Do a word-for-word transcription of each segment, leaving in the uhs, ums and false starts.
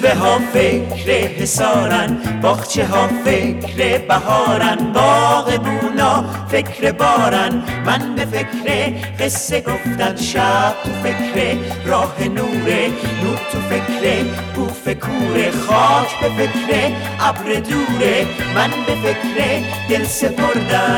کلبه ها فکر حصارن، باغچه ها فکر بهارن، باغبونا فکر بارن. من به فکر قصه گفتن شب، تو فکر راه نوره، نور تو فکر بوف کوره، خاک به فکر ابر دوره. من به فکر دل سپردن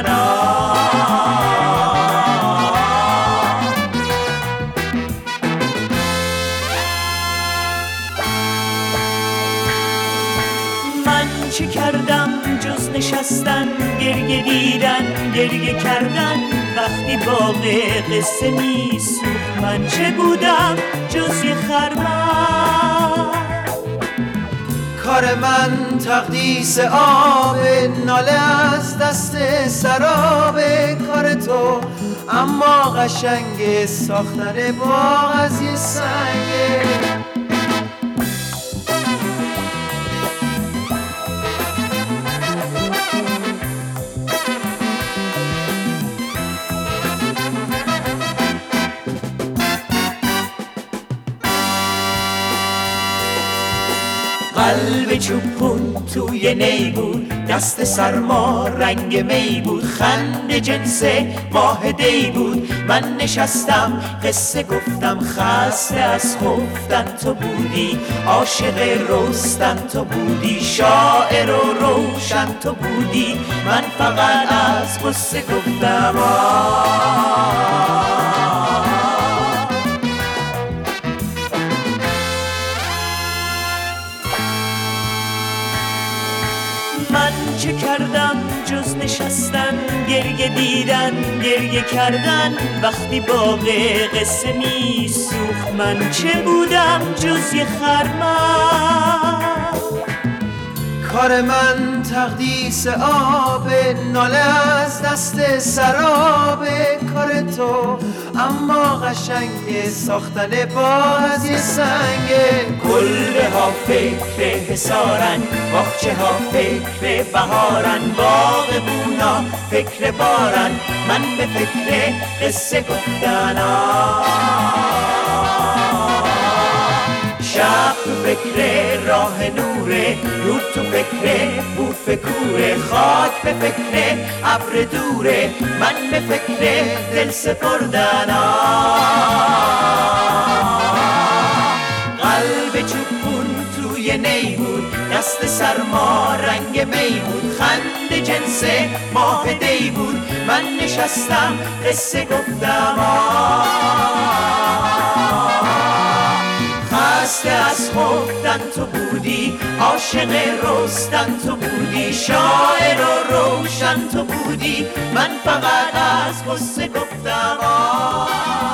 چه کردم جز نشستن، گریه دیدن، گریه کردن. وقتی باغ قصه می سوخت من چه بودم جز یه خرمن. کار من تقدیس آب، ناله از دست سراب کار تو، اما قشنگ ساختن باغ از یه سنگه. قلب چوبون توی نی بود، دست سرما رنگ می بود، خنده جنس ماه دی بود. من نشستم قصه گفتم، خسته از خفتن تو بودی، عاشق رستن تو بودی، شاعر و روشن تو بودی. من فقط از قصه گفتم آه. من چه کردم جز نشستن، گریه دیدن، گریه کردن. وقتی باغ قصه می سوخت من چه بودم جز یه خرمن. کار من تقدیس آب، ناله از دست سراب کار تو، اما قشنگ ساختن باغ از یه سنگه. کلبه ها فکر حصارن، باغچه ها فکر بهارن، باغبونا فکر بارن. من به فکر قصه گفتن شب تو فکر راه نوره، نور تو فکر بوف کوره، خاک به فکر ابر دوره. من به فکر دل سپردن قلب چوبون توی نی بود، دست سرما رنگ می بود، خنده جنس ماه دی بود. من نشستم قصه گفتم خسته از خفتن تو بودی، عاشق رستن تو بودی، شاعر و روشن تو بودی. من فقط از قصه گفتم